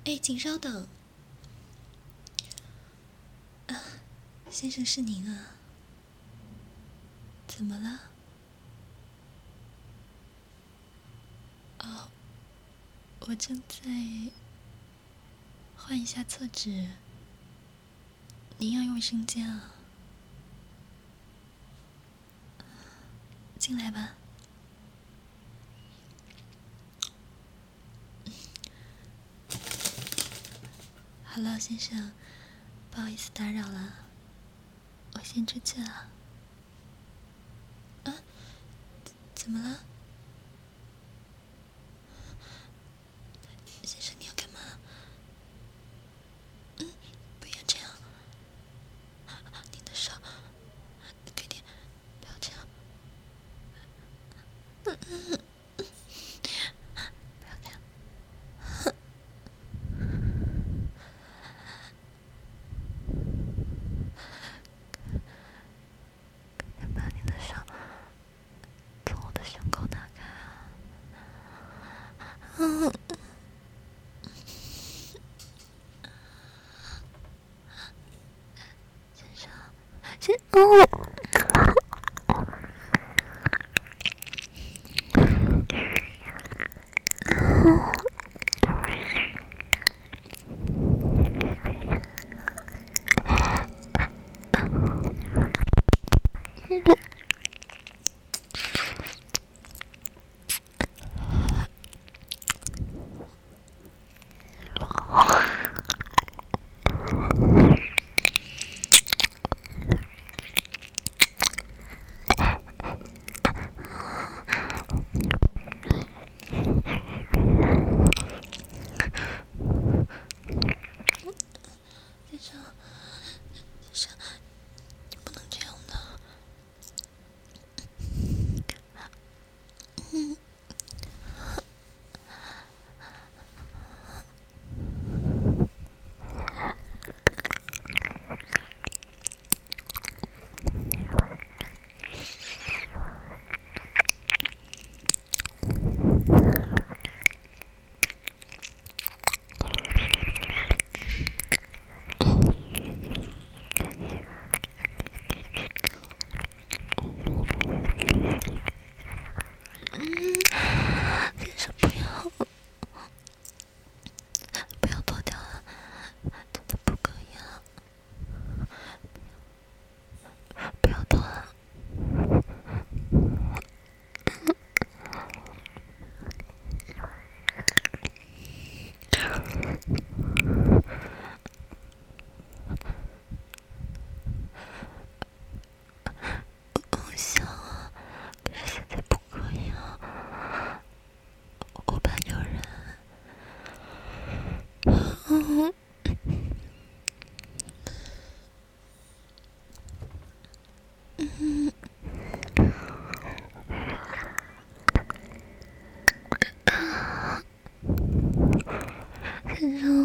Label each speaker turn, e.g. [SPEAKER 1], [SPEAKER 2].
[SPEAKER 1] 哎，请稍等。先生，是您啊？怎么了？哦，我正在换一下厕纸。您要用卫生间啊？进来吧。好了，先生，不好意思打扰了，我先出去了。啊？怎么了？先生，你要干嘛？不要这样。你的手，快点，不要这样。不要这样。把你的手从我的胸口拿开啊！先生，先生，你不能这样的。先生，不要脱掉了，真的不可以啊！不要脱了。我想啊，可是现在不可以啊，我怕有人。先生，